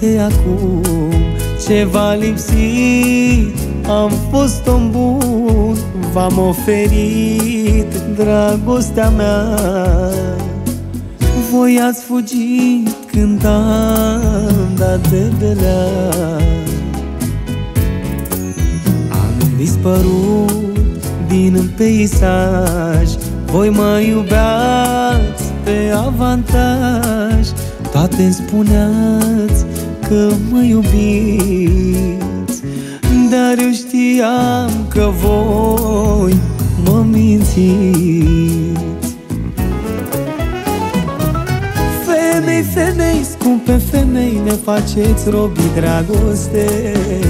uite acum ce v-a lipsit. Am fost om bun, v-am oferit dragostea mea. Voi ați fugit când am dat de belea. Am dispărut din peisaj, voi mă iubeați pe avantaj. Toate-mi spuneați că mă iubiți, dar eu știam că voi mă mințiți. Femei, femei, scumpe femei, ne faceți robii dragostei.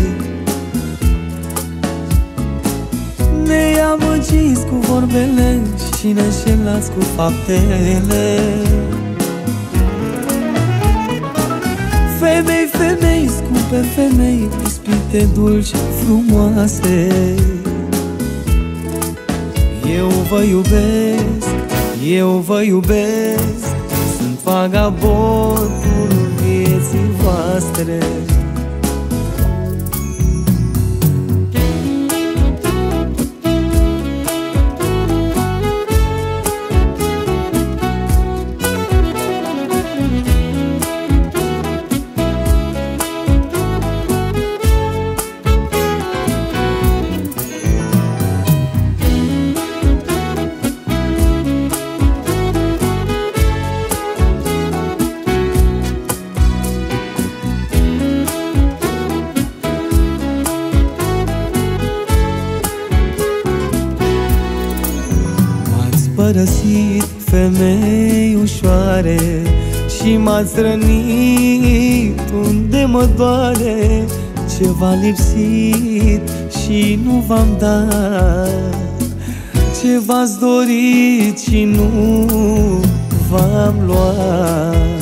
Ne amăgiți cu vorbele și ne înșelați cu faptele. Femei, femei, scumpe femei, ispite dulci frumoase. Eu vă iubesc, eu vă iubesc, sunt vagabondul vieții voastre. Părăsit, femei ușoare, și m-ați rănit unde mă doare. Ce v-a lipsit și nu v-am dat, ce v-ați dorit și nu v-am luat.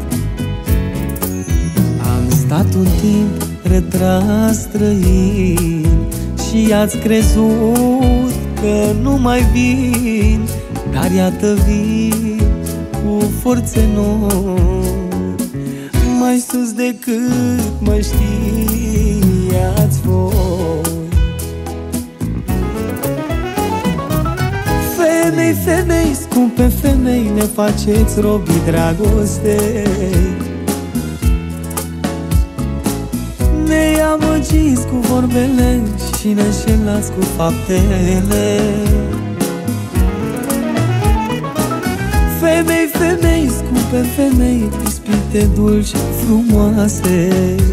Am stat un timp retras străin și ați crezut că nu mai vin, dar iată vin cu forțe noi, mai sus decât mă știați voi. Femei, femei, scumpe femei, ne faceți robii dragostei. Ne amăgiți cu vorbele și ne înșelați cu faptele. Femei, femei, scumpe femei, ispite dulci frumoase.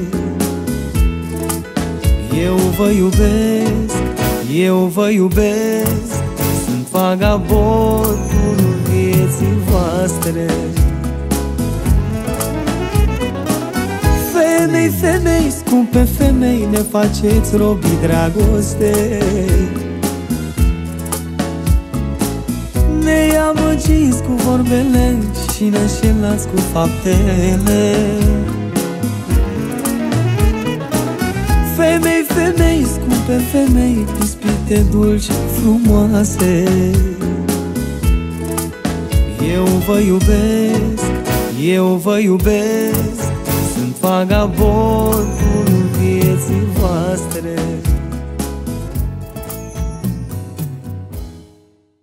Eu vă iubesc, eu vă iubesc, sunt vagabondul vieții voastre. Femei, femei, scumpe femei, ne faceți robii dragostei. Ne amăgiți cu vorbele și ne înșelați cu faptele. Femei, femei, scumpe femei, ispite dulci frumoase. Eu vă iubesc, eu vă iubesc, sunt vagabondul vieții voastre.